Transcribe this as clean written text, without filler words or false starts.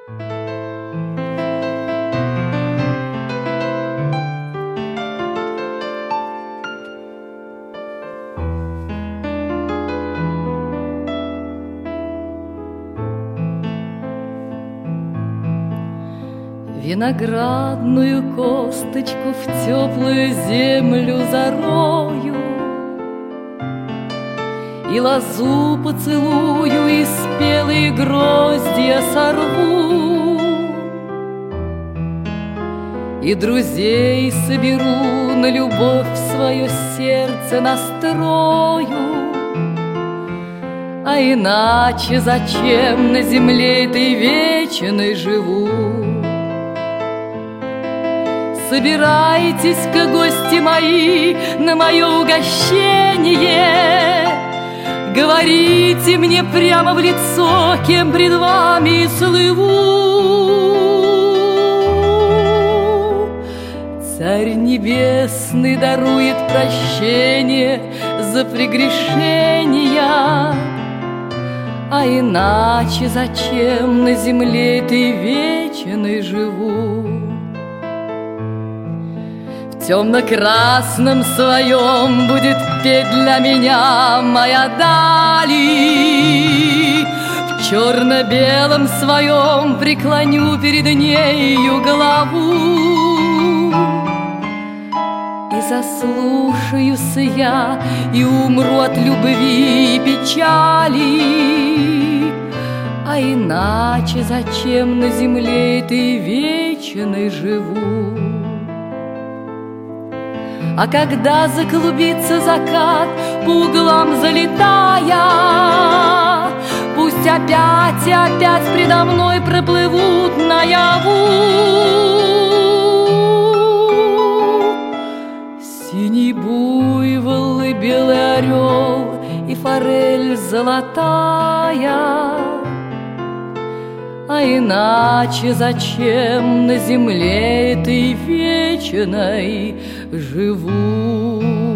Виноградную косточку в теплую землю зарою, и лозу поцелую, и спелые гроздья сорву, и друзей соберу, на любовь свое сердце настрою. А иначе зачем на земле этой вечной живу? Собирайтесь-ка, гости мои, на мое угощение, говорите мне прямо в лицо, кем пред вами слыву. Царь Небесный дарует прощение за прегрешения, а иначе зачем на земле этой вечной живу? В темно-красном своем будет петь для меня моя Дали, в черно-белом своем преклоню перед нею голову. И заслушаюсь я, и умру от любви и печали, а иначе зачем на земле этой вечной живу? А когда заклубится закат, по углам залетая, пусть опять и опять предо мной проплывут наяву синий буйвол и белый орел и форель золотая. А иначе зачем на земле этой вечной живу?